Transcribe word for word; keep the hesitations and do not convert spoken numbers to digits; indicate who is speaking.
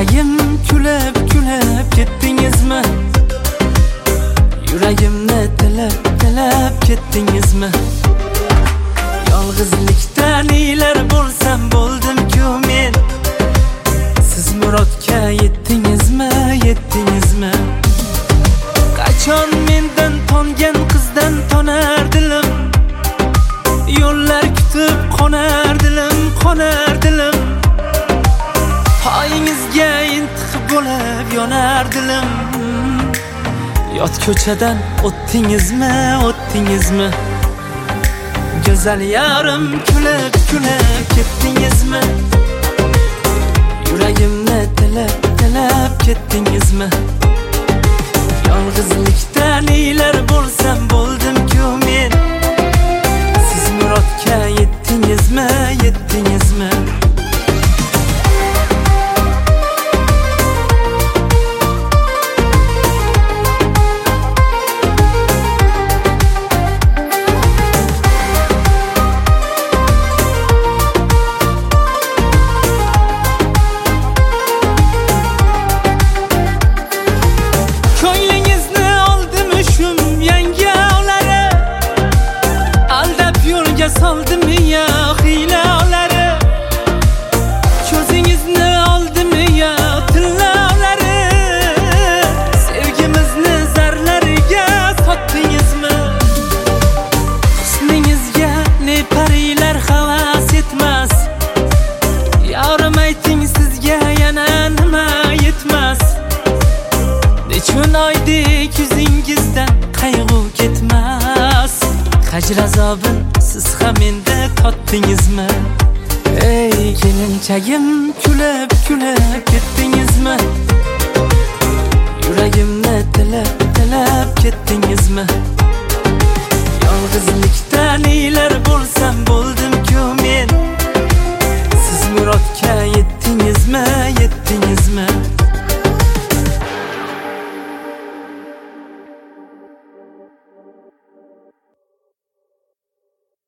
Speaker 1: Kelinchagim kulib kulib ketdingizmi? Yuragimni tilib tilib ketdingizmi? Yolg'izlikdan ilar bo'lsam bo'ldim-ku men. Siz murodga yetdingizmi, yetdingizmi? Qachon mendan tongan qizdan tonar dilim, yo'llar kutib qonar dilim, qonar dilim. Poyingizga intiqib bo'lib yonar dilim. Yot ko'chadan o'tdingizmi, o'tdingizmi? Go'zal yarim kulib kulib ketdingizmi? Yuragimni tilib tilib ketdingizmi? Yolg'izlikdan ilar bo'lsam bo'ldim-ku men. Siz murodga yetdingizmi, yetdingizmi? Soldimi ya hilalari? Ko'zingizni oldimi ya tillalari? Sevgimizni zarlariga sotdingizmi? Husningizga ne parilar havas etmas. Yarim ayting sizga yana nima yetmas? Nechun oydek yuzingizdan qayg'u ketmas? Hajr azobin siz ham menda totdingizmi? Ey kelinchagim kulib kulib ketdingizmi? Yuragimni tilib tilib ketdingizmi? Yolg'izlikdan ilar bo'lsam bo'ldim